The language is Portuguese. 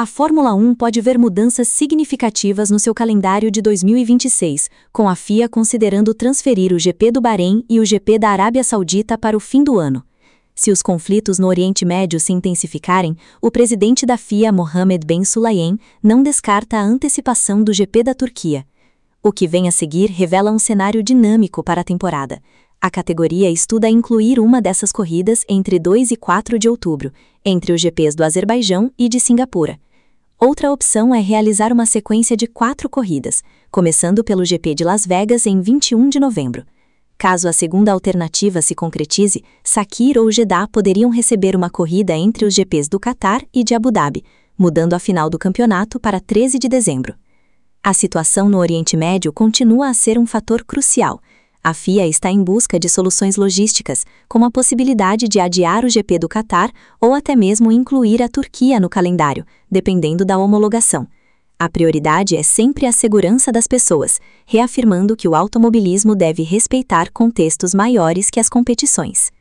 A Fórmula 1 pode ver mudanças significativas no seu calendário de 2026, com a FIA considerando transferir o GP do Bahrein e o GP da Arábia Saudita para o fim do ano. Se os conflitos no Oriente Médio se intensificarem, o presidente da FIA, Mohammed Ben Sulayem, não descarta a antecipação do GP da Turquia. O que vem a seguir revela um cenário dinâmico para a temporada. A categoria estuda incluir uma dessas corridas entre 2 e 4 de outubro, entre os GPs do Azerbaijão e de Singapura. Outra opção é realizar uma sequência de 4 corridas, começando pelo GP de Las Vegas em 21 de novembro. Caso a segunda alternativa se concretize, Sakhir ou Jeddah poderiam receber uma corrida entre os GPs do Catar e de Abu Dhabi, mudando a final do campeonato para 13 de dezembro. A situação no Oriente Médio continua a ser um fator crucial. A FIA está em busca de soluções logísticas, como a possibilidade de adiar o GP do Catar ou até mesmo incluir a Turquia no calendário, dependendo da homologação. A prioridade é sempre a segurança das pessoas, reafirmando que o automobilismo deve respeitar contextos maiores que as competições.